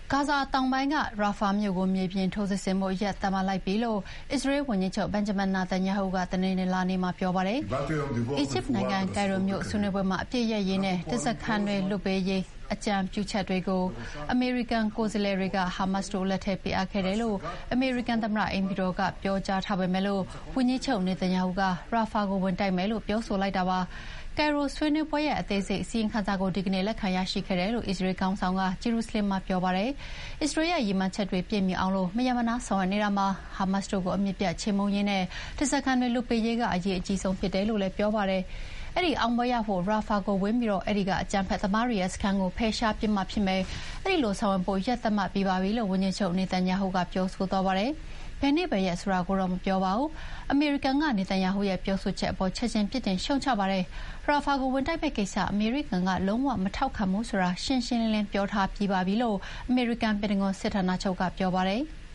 ဂါဇာတောင်ပိုင်းကရာဖာမြို့ကိုမြေပြင်ထိုးစစ်ဆင်မှုရပ်သတ်မှတ်လိုက်ပြီလို့အစ္စရေးဝန်ကြီးချုပ်ဘန်ဂျမင်နာတန်ယာဟုကတနင်္လာနေ့မှာပြောပါတယ်။အီဂျစ်နိုင်ငံကိုင်ရိုမြို့ဆွေးနွေးပွဲမှာအပြစ်ရရေးနဲ့တပ်စခန်းတွေလွတ်ပေးရေးအကြံပြုချက်တွေကိုအမေရိကန်ကိုယ်စားလှယ်တွေကဟာမတ်စ်တို့လက်ထက်ပေးအပ်ခဲ့တယ်လို့အမေရိကန်သမ္မတအိမ်ဖြူတော်ကပြောကြားထားပေမဲ့လို့ဝန်ကြီးချုပ်နေတန်ယာဟုကရာဖာကိုဝင်တိုက်မယ်လို့ပြောဆိုလိုက်တာပါ။ကိုင်ရိုဆွေးနွေးပွဲရဲ့အသေးစိတ်အစီရင်ခံစာကိုဒီကနေ့လက်ခံရရှိခဲ့တယ်လို့အစ္စရေးခေါင်းဆောင်ကဂျေရုဆလင်မှာပြောပါတယ်။အစ္စရေးရဲ့ရည်မှန်းချက်တွေပြည့်မီအောင်လို့မရမနာဆောင်ရွက်နေတာမှာဟာမတ်စ်တို့ကိုအမြင့်ပြတ်ချေမှုန်းရင်းနဲ့တပ်စခန်းတွေလွတ်ပေးရေးကအရေးအကြီးဆုံးဖြစ်တယ်လို့လည်းပြောပါတယ်။အဲ့ဒီအောင်ပွဲရဖို့ရာဖာကိုဝင်ပြီးတော့အဲ့ဒီကအကြမ်းဖက်သမားတွေရဲ့စခန်းကိုဖယ်ရှားပစ်မှဖြစ်မယ်။အဲ့ဒီလိုဆောင်ရွက်ဖို့ရပ်သတ်မှတ်ပြီးပါပြီလို့ဝန်ကြီးချုပ်နေတန်ယာဟုကပြောဆိုသွားပါတယ်။ဘယ်နေ့ပဲရက်ဆိုတာကိုတော့မပြောပါဘူး။အမေရိကန်ကနေတန်ယာဟုရဲ့ပြောဆိုချက်အပေါ်ချက်ချင်းပြစ်တင်ရှုံချပါတယ်။ရာဖာကိုဝင်တိုက်မဲ့ကိစ္စအမေရိကန်ကလုံးဝမထောက်ခံဘူးဆိုတာရှင်းရှင်းလင်းလင်းပြောထားပြီးပါပြီလို့အမေရိကန်ပြည်ထောင်စုစစ်ဌာနချုပ်ကပြောပါတယ်။